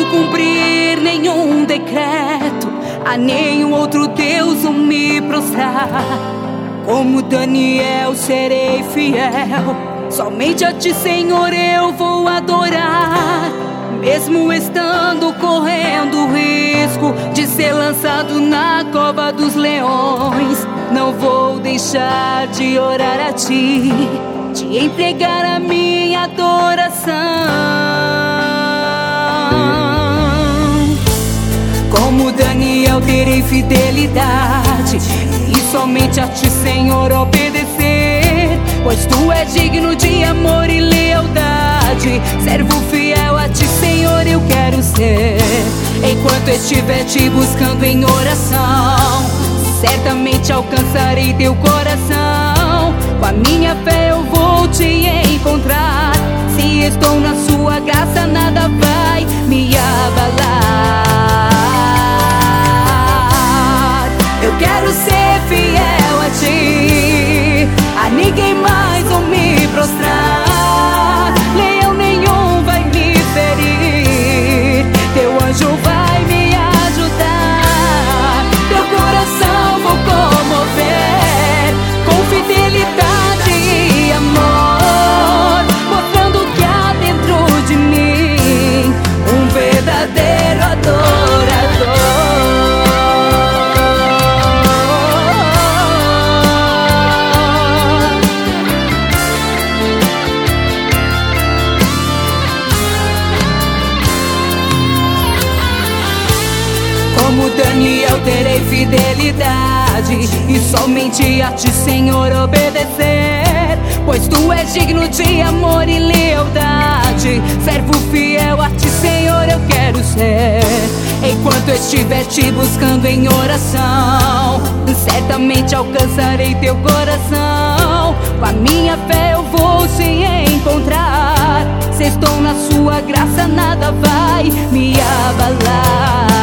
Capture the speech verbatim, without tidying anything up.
vou cumprir nenhum decreto, a nenhum outro Deus vou me prostrar. Como Daniel serei fiel, somente a Ti, Senhor, eu vou adorar. Mesmo estando correndo o risco de ser lançado na cova dos leões, não vou deixar de orar a Ti, de entregar a minha adoração. Como Daniel terei fidelidade, e somente a Ti, Senhor, obedecer, pois Tu és digno de amor e lealdade. Servo fiel a Ti, Senhor, eu quero ser. Enquanto estiver Te buscando em oração, certamente alcançarei Teu coração. Com a minha fé eu vou Te encontrar. Se estou na Sua graça, nada vai me abalar. Eu quero ser fiel a Ti, a ninguém mais vou me prostrar. Leão nenhum vai me ferir, Teu anjo vai me ajudar. Teu coração vou comover, com fidelidade e amor, mostrando que há dentro de mim um verdadeiro adorador. Como Daniel terei fidelidade, e somente a Ti, Senhor, obedecer, pois Tu és digno de amor e lealdade. Servo fiel a Ti, Senhor, eu quero ser. Enquanto estiver Te buscando em oração, certamente alcançarei Teu coração. Com a minha fé eu vou Te encontrar. Se estou na Sua graça, nada vai me abalar.